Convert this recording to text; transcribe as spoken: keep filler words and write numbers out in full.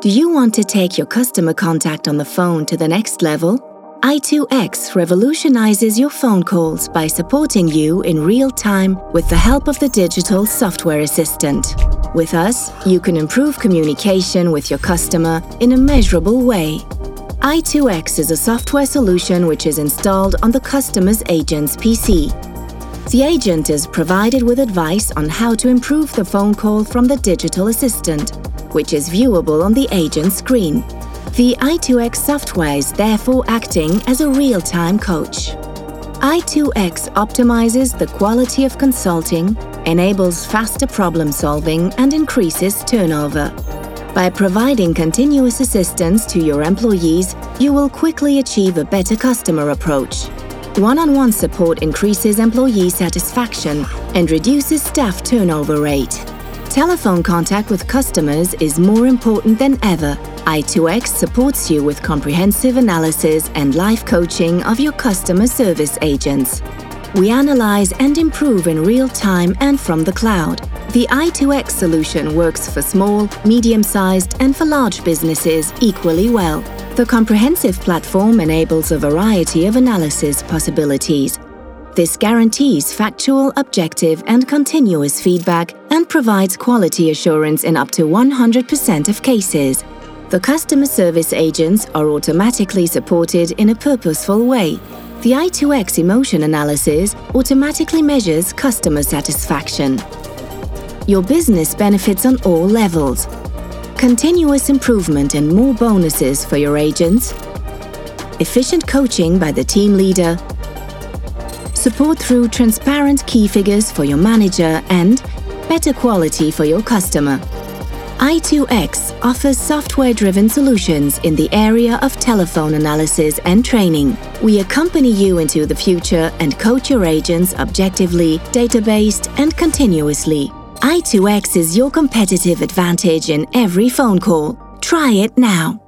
Do you want to take your customer contact on the phone to the next level? I two X revolutionizes your phone calls by supporting you in real time with the help of the digital software assistant. With us, you can improve communication with your customer in a measurable way. I two X is a software solution which is installed on the customer's agent's P C. The agent is provided with advice on how to improve the phone call from the digital assistant, which is viewable on the agent's screen. The I two X software is therefore acting as a real-time coach. I two X optimizes the quality of consulting, enables faster problem-solving, and increases turnover. By providing continuous assistance to your employees, you will quickly achieve a better customer approach. One-on-one support increases employee satisfaction and reduces staff turnover rate. Telephone contact with customers is more important than ever. I two X supports you with comprehensive analysis and live coaching of your customer service agents. We analyze and improve in real time and from the cloud. The I two X solution works for small, medium-sized, and for large businesses equally well. The comprehensive platform enables a variety of analysis possibilities. This guarantees factual, objective, and continuous feedback and provides quality assurance in up to one hundred percent of cases. The customer service agents are automatically supported in a purposeful way. The I two X emotion analysis automatically measures customer satisfaction. Your business benefits on all levels. Continuous improvement and more bonuses for your agents. Efficient coaching by the team leader. Support through transparent key figures for your manager and better quality for your customer. I two X offers software-driven solutions in the area of telephone analysis and training. We accompany you into the future and coach your agents objectively, data-based, and continuously. I two X is your competitive advantage in every phone call. Try it now.